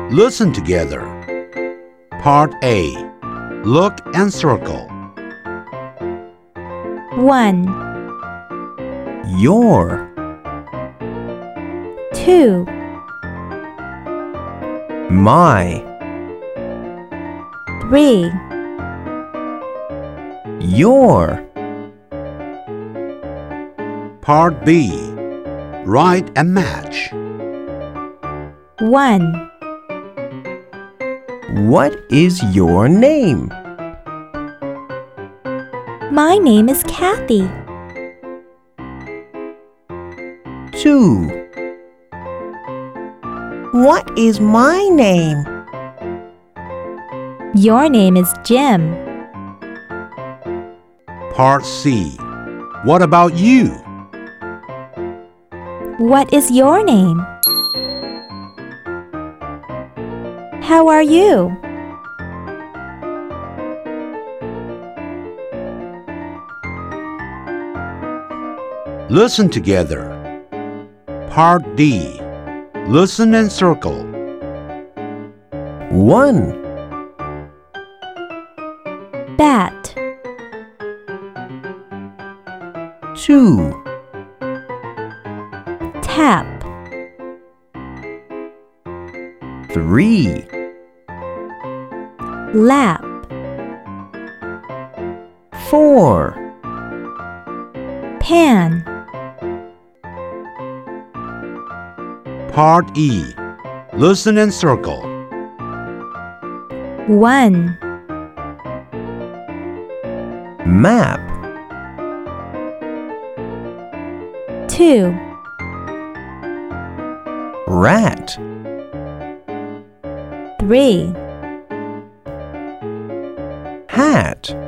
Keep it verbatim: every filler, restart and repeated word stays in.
Listen together. Part A. Look and circle. one, Your. two, My. three, Your. Part B. Write and match. one, What is your name? My name is Kathy. Two. What is my name? Your name is Jim. Part C. What about you? What is your name? How are you? Listen together. Part D. Listen and circle. One. Bat. Two. Tap. Three. Lap. Four. Pan. Part E. Listen and circle. one, Map. two, Rat. three, Hat.